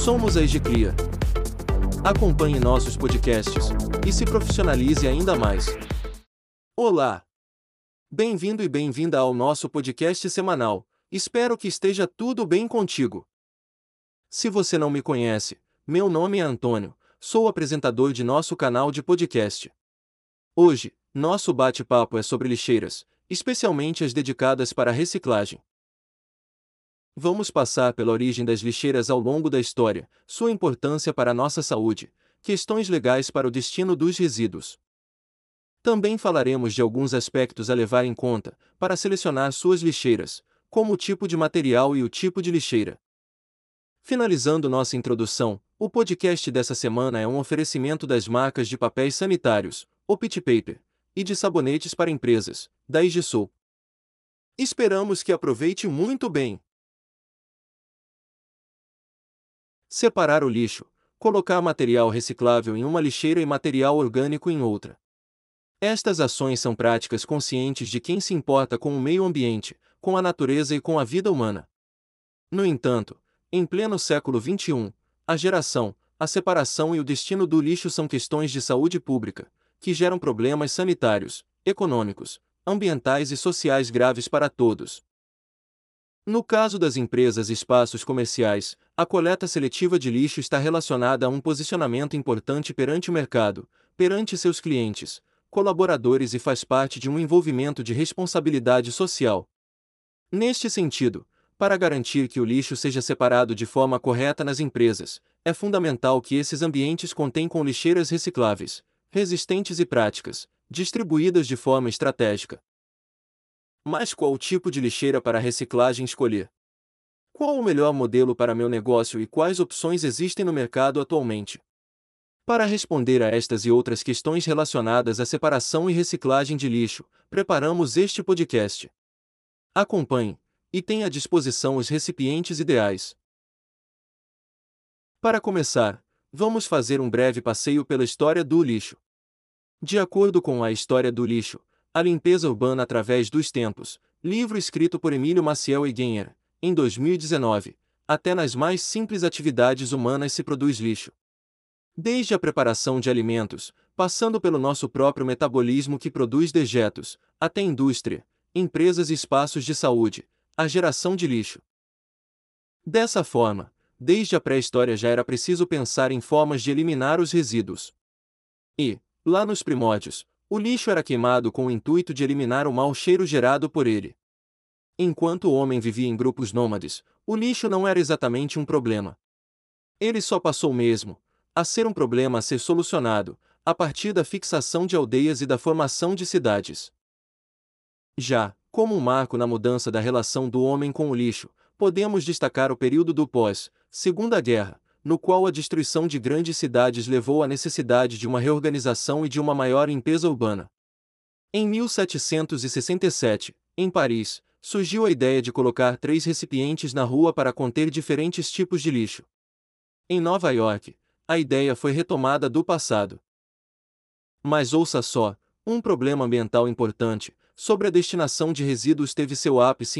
Somos a EGCLIA. Acompanhe nossos podcasts e se profissionalize ainda mais. Olá! Bem-vindo e bem-vinda ao nosso podcast semanal. Espero que esteja tudo bem contigo. Se você não me conhece, meu nome é Antônio, sou o apresentador de nosso canal de podcast. Hoje, nosso bate-papo é sobre lixeiras, especialmente as dedicadas para reciclagem. Vamos passar pela origem das lixeiras ao longo da história, sua importância para a nossa saúde, questões legais para o destino dos resíduos. Também falaremos de alguns aspectos a levar em conta para selecionar suas lixeiras, como o tipo de material e o tipo de lixeira. Finalizando nossa introdução, o podcast dessa semana é um oferecimento das marcas de papéis sanitários, o Pit Paper, e de sabonetes para empresas, da Igisul. Esperamos que aproveite muito bem. Separar o lixo, colocar material reciclável em uma lixeira e material orgânico em outra. Estas ações são práticas conscientes de quem se importa com o meio ambiente, com a natureza e com a vida humana. No entanto, em pleno século XXI, a geração, a separação e o destino do lixo são questões de saúde pública, que geram problemas sanitários, econômicos, ambientais e sociais graves para todos. No caso das empresas e espaços comerciais, a coleta seletiva de lixo está relacionada a um posicionamento importante perante o mercado, perante seus clientes, colaboradores e faz parte de um envolvimento de responsabilidade social. Neste sentido, para garantir que o lixo seja separado de forma correta nas empresas, é fundamental que esses ambientes contenham lixeiras recicláveis, resistentes e práticas, distribuídas de forma estratégica. Mas qual tipo de lixeira para reciclagem escolher? Qual o melhor modelo para meu negócio e quais opções existem no mercado atualmente? Para responder a estas e outras questões relacionadas à separação e reciclagem de lixo, preparamos este podcast. Acompanhe e tenha à disposição os recipientes ideais. Para começar, vamos fazer um breve passeio pela história do lixo. De acordo com a História do Lixo, a limpeza urbana através dos tempos, livro escrito por Emílio Maciel Egenher, em 2019, até nas mais simples atividades humanas se produz lixo. Desde a preparação de alimentos, passando pelo nosso próprio metabolismo que produz dejetos, até indústria, empresas e espaços de saúde, a geração de lixo. Dessa forma, desde a pré-história já era preciso pensar em formas de eliminar os resíduos. E, lá nos primórdios, o lixo era queimado com o intuito de eliminar o mau cheiro gerado por ele. Enquanto o homem vivia em grupos nômades, o lixo não era exatamente um problema. Ele só passou mesmo a ser um problema a ser solucionado, a partir da fixação de aldeias e da formação de cidades. Já, como um marco na mudança da relação do homem com o lixo, podemos destacar o período do pós-Segunda Guerra, no qual a destruição de grandes cidades levou à necessidade de uma reorganização e de uma maior limpeza urbana. Em 1767, em Paris, surgiu a ideia de colocar 3 recipientes na rua para conter diferentes tipos de lixo. Em Nova York, a ideia foi retomada do passado. Mas ouça só, um problema ambiental importante, sobre a destinação de resíduos teve seu ápice em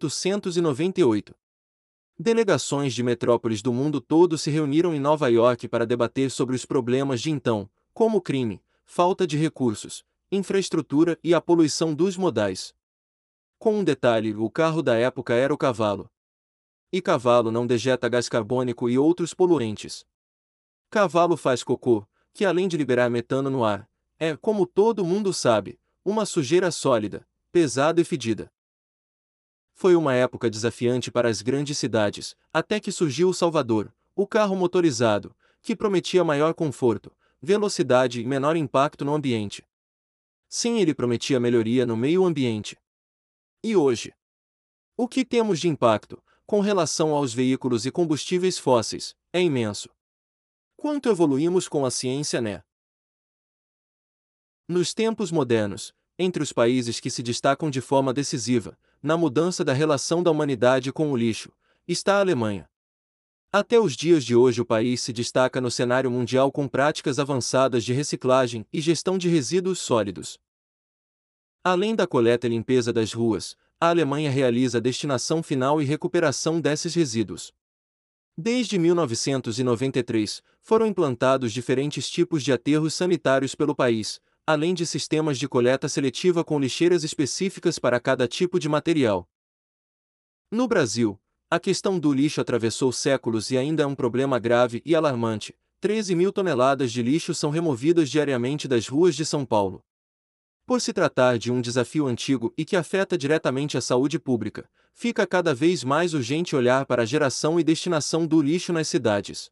1898. Delegações de metrópoles do mundo todo se reuniram em Nova York para debater sobre os problemas de então, como o crime, falta de recursos, infraestrutura e a poluição dos modais. Com um detalhe, o carro da época era o cavalo. E cavalo não dejeta gás carbônico e outros poluentes. Cavalo faz cocô, que além de liberar metano no ar, é, como todo mundo sabe, uma sujeira sólida, pesada e fedida. Foi uma época desafiante para as grandes cidades, até que surgiu o Salvador, o carro motorizado, que prometia maior conforto, velocidade e menor impacto no ambiente. Sim, ele prometia melhoria no meio ambiente. E hoje? O que temos de impacto, com relação aos veículos e combustíveis fósseis, é imenso. Quanto evoluímos com a ciência, né? Nos tempos modernos, entre os países que se destacam de forma decisiva, na mudança da relação da humanidade com o lixo, está a Alemanha. Até os dias de hoje o país se destaca no cenário mundial com práticas avançadas de reciclagem e gestão de resíduos sólidos. Além da coleta e limpeza das ruas, a Alemanha realiza a destinação final e recuperação desses resíduos. Desde 1993, foram implantados diferentes tipos de aterros sanitários pelo país, além de sistemas de coleta seletiva com lixeiras específicas para cada tipo de material. No Brasil, a questão do lixo atravessou séculos e ainda é um problema grave e alarmante. 13 mil toneladas de lixo são removidas diariamente das ruas de São Paulo. Por se tratar de um desafio antigo e que afeta diretamente a saúde pública, fica cada vez mais urgente olhar para a geração e destinação do lixo nas cidades.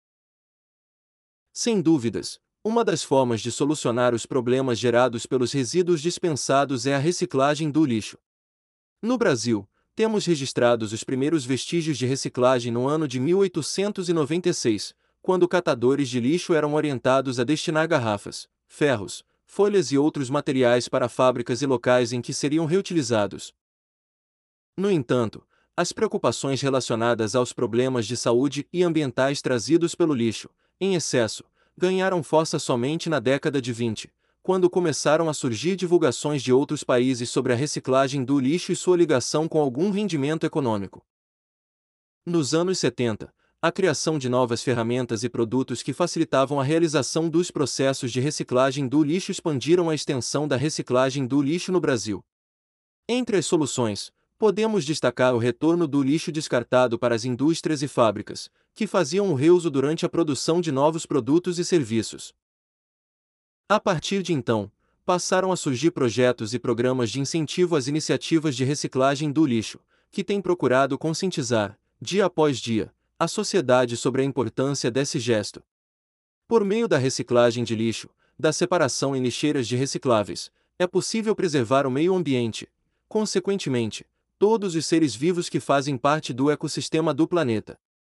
Sem dúvidas, uma das formas de solucionar os problemas gerados pelos resíduos dispensados é a reciclagem do lixo. No Brasil, temos registrados os primeiros vestígios de reciclagem no ano de 1896, quando catadores de lixo eram orientados a destinar garrafas, ferros, folhas e outros materiais para fábricas e locais em que seriam reutilizados. No entanto, as preocupações relacionadas aos problemas de saúde e ambientais trazidos pelo lixo, em excesso, ganharam força somente na década de 20, quando começaram a surgir divulgações de outros países sobre a reciclagem do lixo e sua ligação com algum rendimento econômico. Nos anos 70, a criação de novas ferramentas e produtos que facilitavam a realização dos processos de reciclagem do lixo expandiram a extensão da reciclagem do lixo no Brasil. Entre as soluções, podemos destacar o retorno do lixo descartado para as indústrias e fábricas, que faziam o reuso durante a produção de novos produtos e serviços. A partir de então, passaram a surgir projetos e programas de incentivo às iniciativas de reciclagem do lixo, que têm procurado conscientizar, dia após dia, a sociedade sobre a importância desse gesto. Por meio da reciclagem de lixo, da separação em lixeiras de recicláveis, é possível preservar o meio ambiente, consequentemente, todos os seres vivos que fazem parte do ecossistema do planeta.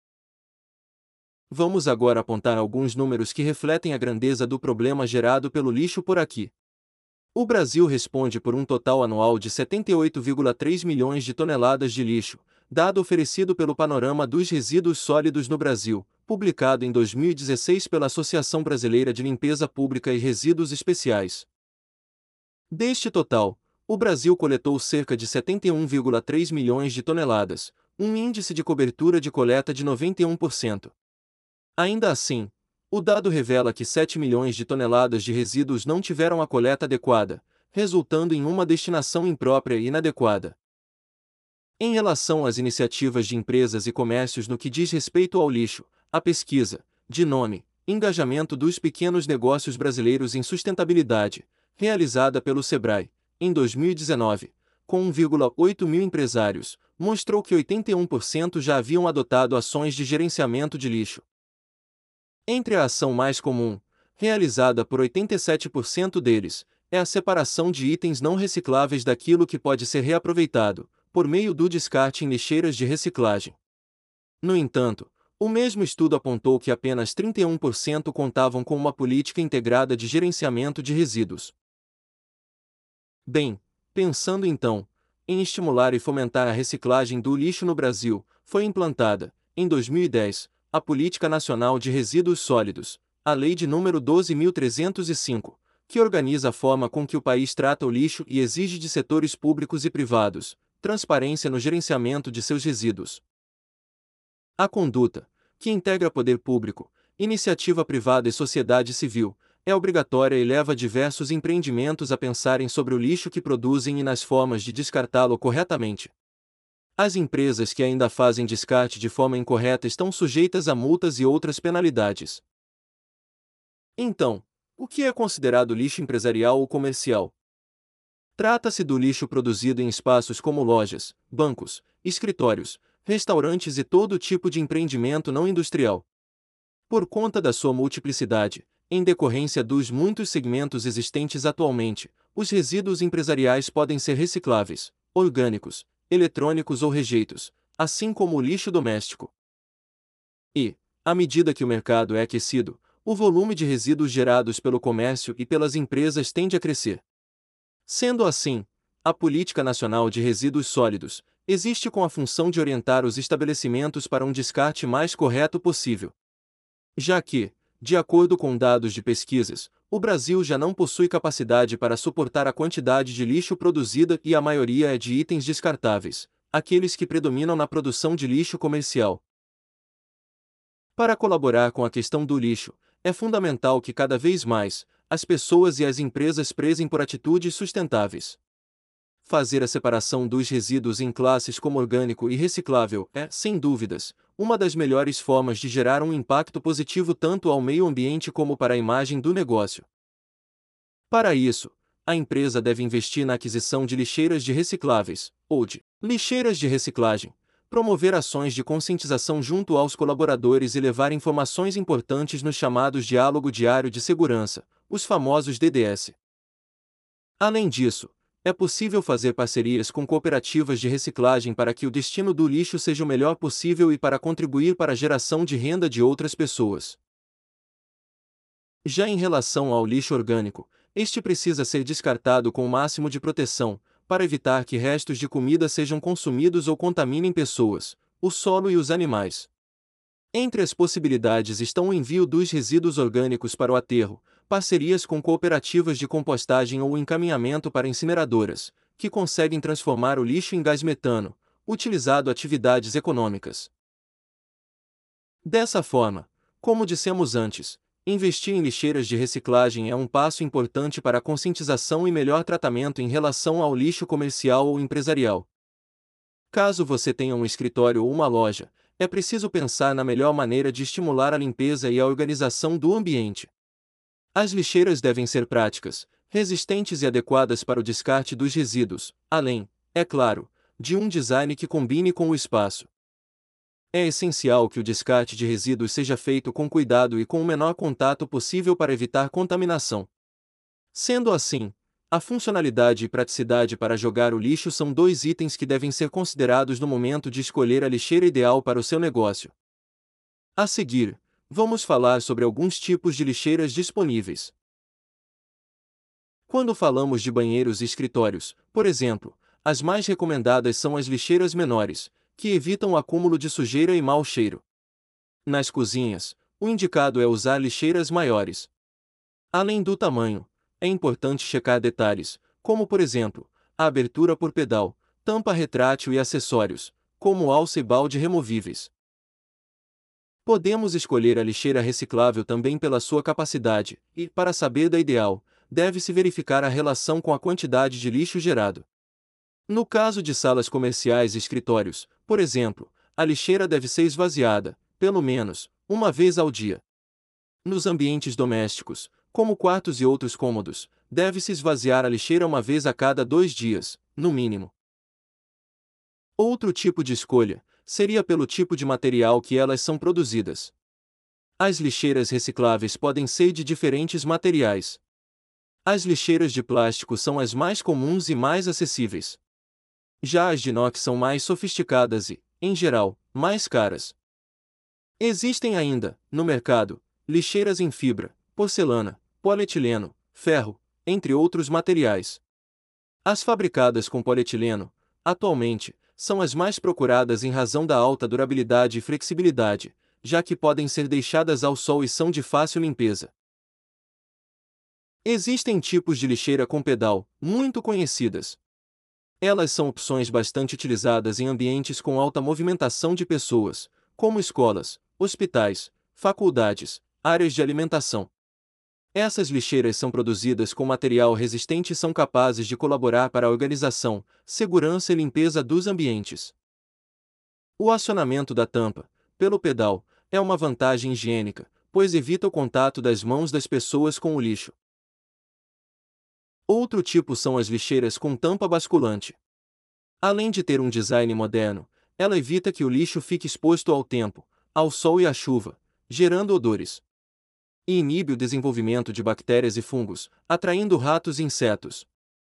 Vamos agora apontar alguns números que refletem a grandeza do problema gerado pelo lixo por aqui. O Brasil responde por um total anual de 78,3 milhões de toneladas de lixo, dado oferecido pelo Panorama dos Resíduos Sólidos no Brasil, publicado em 2016 pela Associação Brasileira de Limpeza Pública e Resíduos Especiais. Deste total, o Brasil coletou cerca de 71,3 milhões de toneladas, um índice de cobertura de coleta de 91%. Ainda assim, o dado revela que 7 milhões de toneladas de resíduos não tiveram a coleta adequada, resultando em uma destinação imprópria e inadequada. Em relação às iniciativas de empresas e comércios no que diz respeito ao lixo, a pesquisa, de nome Engajamento dos Pequenos Negócios Brasileiros em Sustentabilidade, realizada pelo Sebrae, em 2019, com 1,8 mil empresários, mostrou que 81% já haviam adotado ações de gerenciamento de lixo. Entre a ação mais comum, realizada por 87% deles, é a separação de itens não recicláveis daquilo que pode ser reaproveitado, por meio do descarte em lixeiras de reciclagem. No entanto, o mesmo estudo apontou que apenas 31% contavam com uma política integrada de gerenciamento de resíduos. Bem, pensando então em estimular e fomentar a reciclagem do lixo no Brasil, foi implantada, em 2010, a Política Nacional de Resíduos Sólidos, a Lei de número 12.305, que organiza a forma com que o país trata o lixo e exige de setores públicos e privados transparência no gerenciamento de seus resíduos. A conduta, que integra poder público, iniciativa privada e sociedade civil, é obrigatória e leva diversos empreendimentos a pensarem sobre o lixo que produzem e nas formas de descartá-lo corretamente. As empresas que ainda fazem descarte de forma incorreta estão sujeitas a multas e outras penalidades. Então, o que é considerado lixo empresarial ou comercial? Trata-se do lixo produzido em espaços como lojas, bancos, escritórios, restaurantes e todo tipo de empreendimento não industrial. Por conta da sua multiplicidade, em decorrência dos muitos segmentos existentes atualmente, os resíduos empresariais podem ser recicláveis, orgânicos, eletrônicos ou rejeitos, assim como o lixo doméstico. E, à medida que o mercado é aquecido, o volume de resíduos gerados pelo comércio e pelas empresas tende a crescer. Sendo assim, a Política Nacional de Resíduos Sólidos existe com a função de orientar os estabelecimentos para um descarte mais correto possível. Já que, de acordo com dados de pesquisas, o Brasil já não possui capacidade para suportar a quantidade de lixo produzida e a maioria é de itens descartáveis, aqueles que predominam na produção de lixo comercial. Para colaborar com a questão do lixo, é fundamental que cada vez mais as pessoas e as empresas prezem por atitudes sustentáveis. Fazer a separação dos resíduos em classes como orgânico e reciclável é, sem dúvidas, uma das melhores formas de gerar um impacto positivo tanto ao meio ambiente como para a imagem do negócio. Para isso, a empresa deve investir na aquisição de lixeiras de recicláveis, ou de lixeiras de reciclagem, promover ações de conscientização junto aos colaboradores e levar informações importantes nos chamados Diálogo Diário de Segurança, os famosos DDS. Além disso, é possível fazer parcerias com cooperativas de reciclagem para que o destino do lixo seja o melhor possível e para contribuir para a geração de renda de outras pessoas. Já em relação ao lixo orgânico, este precisa ser descartado com o máximo de proteção, para evitar que restos de comida sejam consumidos ou contaminem pessoas, o solo e os animais. Entre as possibilidades estão o envio dos resíduos orgânicos para o aterro, parcerias com cooperativas de compostagem ou o encaminhamento para incineradoras, que conseguem transformar o lixo em gás metano, utilizado em atividades econômicas. Dessa forma, como dissemos antes, investir em lixeiras de reciclagem é um passo importante para a conscientização e melhor tratamento em relação ao lixo comercial ou empresarial. Caso você tenha um escritório ou uma loja, é preciso pensar na melhor maneira de estimular a limpeza e a organização do ambiente. As lixeiras devem ser práticas, resistentes e adequadas para o descarte dos resíduos, além, é claro, de um design que combine com o espaço. É essencial que o descarte de resíduos seja feito com cuidado e com o menor contato possível para evitar contaminação. Sendo assim, a funcionalidade e praticidade para jogar o lixo são dois itens que devem ser considerados no momento de escolher a lixeira ideal para o seu negócio. A seguir, vamos falar sobre alguns tipos de lixeiras disponíveis. Quando falamos de banheiros e escritórios, por exemplo, as mais recomendadas são as lixeiras menores, que evitam o acúmulo de sujeira e mau cheiro. Nas cozinhas, o indicado é usar lixeiras maiores. Além do tamanho, é importante checar detalhes, como por exemplo, a abertura por pedal, tampa retrátil e acessórios, como alça e balde removíveis. Podemos escolher a lixeira reciclável também pela sua capacidade, e, para saber da ideal, deve-se verificar a relação com a quantidade de lixo gerado. No caso de salas comerciais e escritórios, por exemplo, a lixeira deve ser esvaziada, pelo menos, uma vez ao dia. Nos ambientes domésticos, como quartos e outros cômodos, deve-se esvaziar a lixeira uma vez a cada 2 dias, no mínimo. Outro tipo de escolha seria pelo tipo de material que elas são produzidas. As lixeiras recicláveis podem ser de diferentes materiais. As lixeiras de plástico são as mais comuns e mais acessíveis. Já as de inox são mais sofisticadas e, em geral, mais caras. Existem ainda, no mercado, lixeiras em fibra, porcelana, polietileno, ferro, entre outros materiais. As fabricadas com polietileno, atualmente, são as mais procuradas em razão da alta durabilidade e flexibilidade, já que podem ser deixadas ao sol e são de fácil limpeza. Existem tipos de lixeira com pedal, muito conhecidas. Elas são opções bastante utilizadas em ambientes com alta movimentação de pessoas, como escolas, hospitais, faculdades, áreas de alimentação. Essas lixeiras são produzidas com material resistente e são capazes de colaborar para a organização, segurança e limpeza dos ambientes. O acionamento da tampa, pelo pedal, é uma vantagem higiênica, pois evita o contato das mãos das pessoas com o lixo. Outro tipo são as lixeiras com tampa basculante. Além de ter um design moderno, ela evita que o lixo fique exposto ao tempo, ao sol e à chuva, gerando odores. E inibe o desenvolvimento de bactérias e fungos, atraindo ratos e insetos.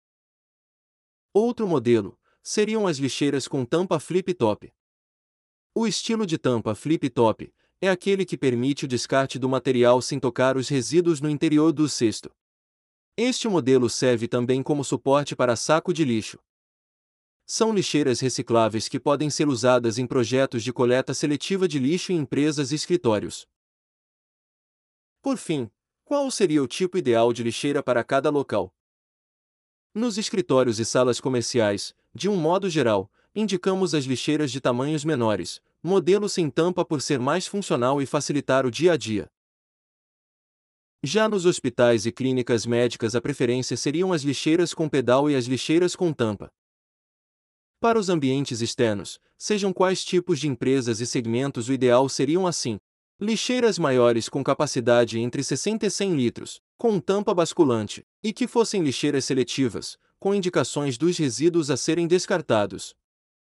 Outro modelo seriam as lixeiras com tampa flip-top. O estilo de tampa flip-top é aquele que permite o descarte do material sem tocar os resíduos no interior do cesto. Este modelo serve também como suporte para saco de lixo. São lixeiras recicláveis que podem ser usadas em projetos de coleta seletiva de lixo em empresas e escritórios. Por fim, qual seria o tipo ideal de lixeira para cada local? Nos escritórios e salas comerciais, de um modo geral, indicamos as lixeiras de tamanhos menores, Modelo sem tampa por ser mais funcional e facilitar o dia a dia. Já nos hospitais e clínicas médicas, a preferência seriam as lixeiras com pedal e as lixeiras com tampa. Para os ambientes externos, sejam quais tipos de empresas e segmentos, o ideal seriam assim: lixeiras maiores com capacidade entre 60 e 100 litros, com tampa basculante, e que fossem lixeiras seletivas, com indicações dos resíduos a serem descartados.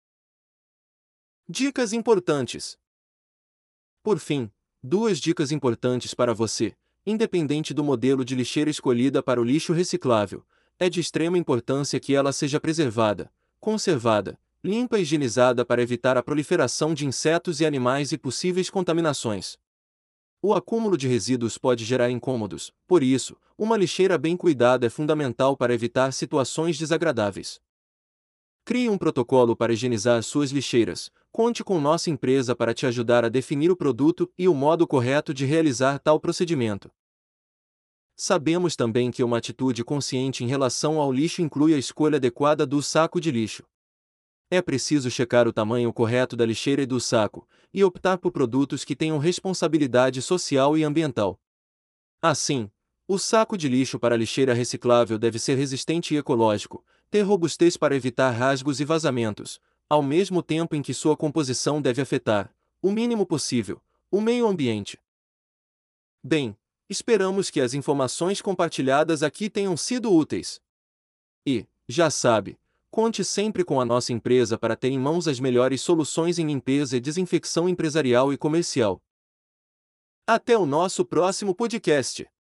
Dicas importantes. Por fim, duas dicas importantes para você. Independente do modelo de lixeira escolhida para o lixo reciclável, é de extrema importância que ela seja preservada, conservada, limpa e higienizada para evitar a proliferação de insetos e animais e possíveis contaminações. O acúmulo de resíduos pode gerar incômodos, por isso, uma lixeira bem cuidada é fundamental para evitar situações desagradáveis. Crie um protocolo para higienizar suas lixeiras. Conte com nossa empresa para te ajudar a definir o produto e o modo correto de realizar tal procedimento. Sabemos também que uma atitude consciente em relação ao lixo inclui a escolha adequada do saco de lixo. É preciso checar o tamanho correto da lixeira e do saco, e optar por produtos que tenham responsabilidade social e ambiental. Assim, o saco de lixo para lixeira reciclável deve ser resistente e ecológico, ter robustez para evitar rasgos e vazamentos, ao mesmo tempo em que sua composição deve afetar, o mínimo possível, o meio ambiente. Bem, esperamos que as informações compartilhadas aqui tenham sido úteis. E, já sabe, conte sempre com a nossa empresa para ter em mãos as melhores soluções em limpeza e desinfecção empresarial e comercial. Até o nosso próximo podcast!